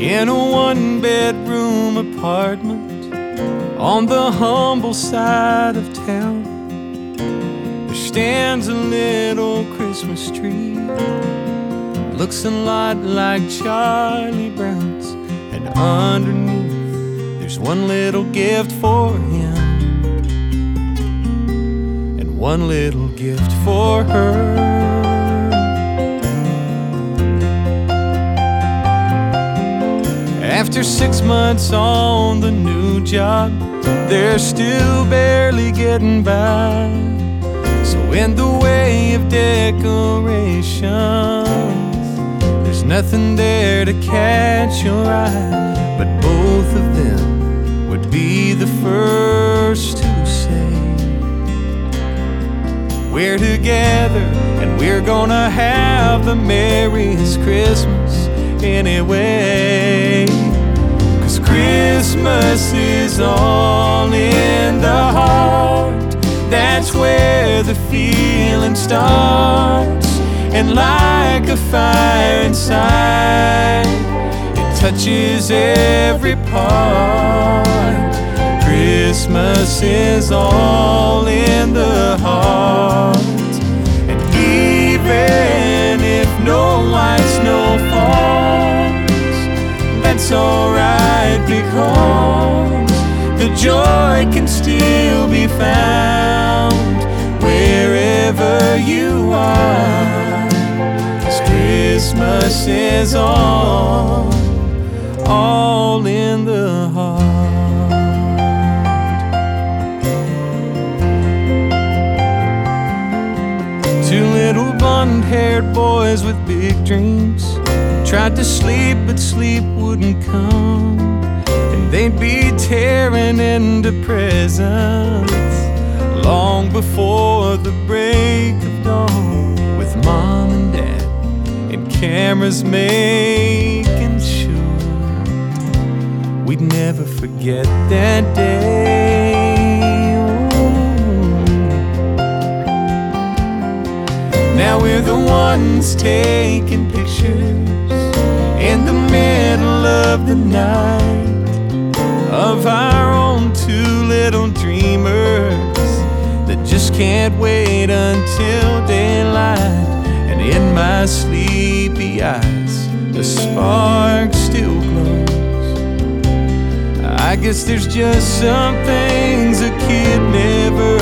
In a one-bedroom apartment on the humble side of town, there stands a little Christmas tree. Looks a lot like Charlie Brown's, and underneath there's one little gift for him and one little gift for her. After 6 months on the new job, they're still barely getting by. So in the way of decorations, there's nothing there to catch your eye. But both of them would be the first to say, we're together and we're gonna have the merriest Christmas anyway. Christmas is all in the heart. That's where the feeling starts. And like a fire inside, it touches every part. Christmas is all in the heart. And even if no white snow falls, that's alright, because the joy can still be found wherever you are. 'Cause Christmas is all in the heart. Two little blonde-haired boys with big dreams tried to sleep, but sleep wouldn't come. And they'd be tearing into presents long before the break of dawn, with mom and dad and cameras making sure we'd never forget that day. Now we're the ones taking pictures in the middle of the night of our own two little dreamers that just can't wait until daylight. And in my sleepy eyes, the spark still glows. I guess there's just some things a kid never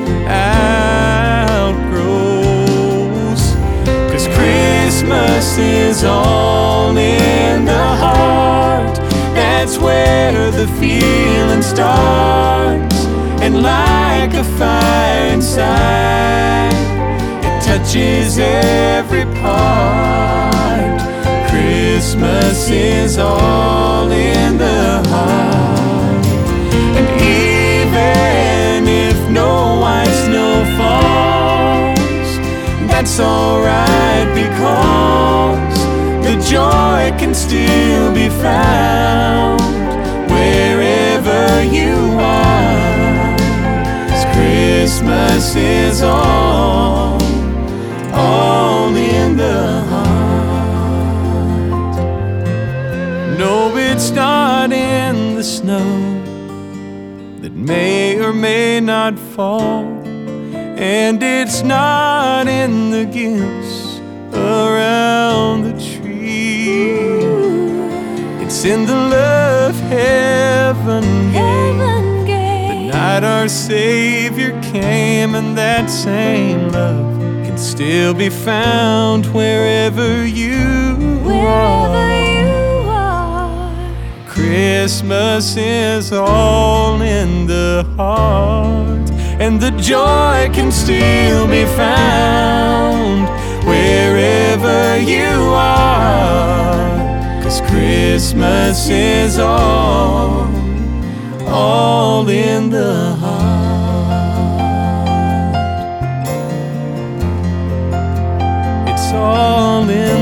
outgrows. 'Cause Christmas is all in the heart. That's where the feeling starts. And like a fire inside, it touches every part. Christmas is all in the heart. And even if no white snow falls, that's alright, because the joy can still be found wherever you are. 'Cause Christmas is all in the heart. No, it's not in the snow that may or may not fall, and it's not in the gifts around the tree. It's in the love heaven gave the night our Savior came, and that same love can still be found wherever you are. Christmas is all in the heart, and the joy can still be found wherever you are. 'Cause Christmas is all in the heart. It's all in